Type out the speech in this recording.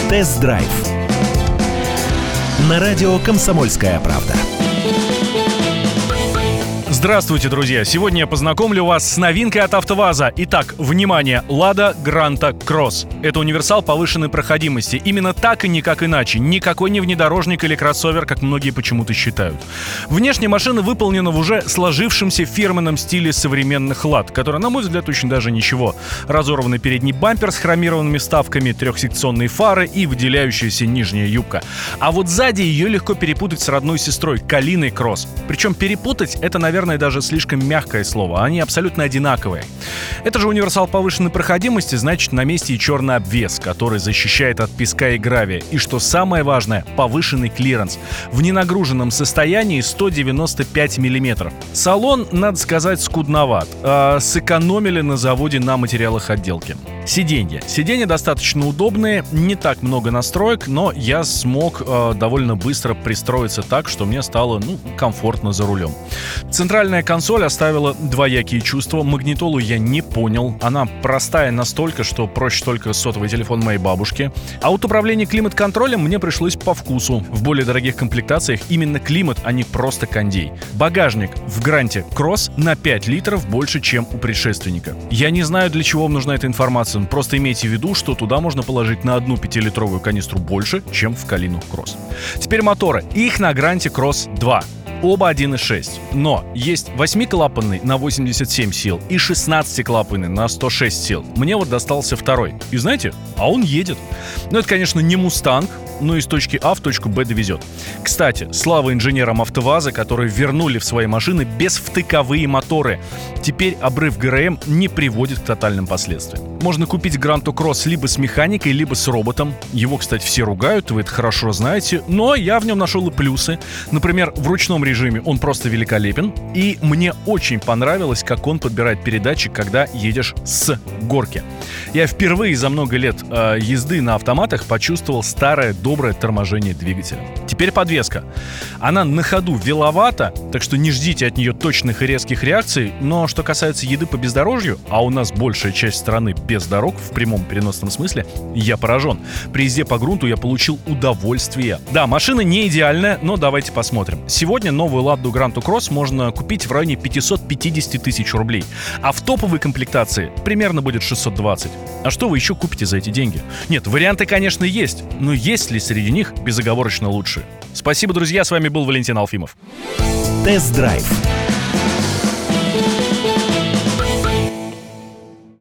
Тест-драйв на радио «Комсомольская правда». Здравствуйте, друзья! Сегодня я познакомлю вас с новинкой от АвтоВАЗа. Итак, внимание! Lada Granta Cross. Это универсал повышенной проходимости. Именно так и никак иначе. Никакой не внедорожник или кроссовер, как многие почему-то считают. Внешне машина выполнена в уже сложившемся фирменном стиле современных Lada, который, на мой взгляд, очень даже ничего. Разорванный передний бампер с хромированными вставками, трехсекционные фары и выделяющаяся нижняя юбка. А вот сзади ее легко перепутать с родной сестрой Калиной Кросс. Причем перепутать — это, наверное, даже слишком мягкое слово. Они абсолютно одинаковые. Это же универсал повышенной проходимости, значит, на месте и черный обвес, который защищает от песка и гравия. И что самое важное, повышенный клиренс. В ненагруженном состоянии 195 мм. Салон, надо сказать, скудноват. Сэкономили на заводе на материалах отделки. Сиденья. Сиденья достаточно удобные, не так много настроек, но я смог довольно быстро пристроиться так, что мне стало, комфортно за рулем. Центральная консоль оставила двоякие чувства. Магнитолу я не понял. Она простая настолько, что проще только сотовый телефон моей бабушки. А вот управление климат-контролем мне пришлось по вкусу. В более дорогих комплектациях именно климат, а не просто кондей. Багажник в Гранте Кросс на 5 литров больше, чем у предшественника. Я не знаю, для чего вам нужна эта информация. Просто имейте в виду, что туда можно положить на одну 5-литровую канистру больше, чем в Калину Кросс. Теперь моторы. Их на Гранте Кросс 2. Оба 1.6. Но есть 8-клапанный на 87 сил и 16-клапанный на 106 сил. Мне вот достался второй. И знаете, а он едет. Но это, конечно, не «Мустанг», но из точки А в точку Б довезет. Кстати, слава инженерам АвтоВАЗа, которые вернули в свои машины безвтыковые моторы. Теперь обрыв ГРМ не приводит к тотальным последствиям. Можно купить Гранту Кросс либо с механикой, либо с роботом. Его, кстати, все ругают, вы это хорошо знаете. Но я в нем нашел и плюсы. Например, в ручном режиме он просто великолепен. И мне очень понравилось, как он подбирает передачи, когда едешь с горки. Я впервые за много лет езды на автоматах почувствовал старое доброе торможение двигателя. Теперь подвеска. Она на ходу виловата, так что не ждите от нее точных и резких реакций. Но что касается езды по бездорожью, а у нас большая часть страны без дорог, в прямом переносном смысле, я поражен. При езде по грунту я получил удовольствие. Да, машина не идеальная, но давайте посмотрим. Сегодня новую Ладу Гранту Кросс можно купить в районе 550 тысяч рублей. А в топовой комплектации примерно будет 620. А что вы еще купите за эти деньги? Нет, варианты, конечно, есть, но есть ли среди них безоговорочно лучшие? Спасибо, друзья, с вами был Валентин Алфимов. Тест-драйв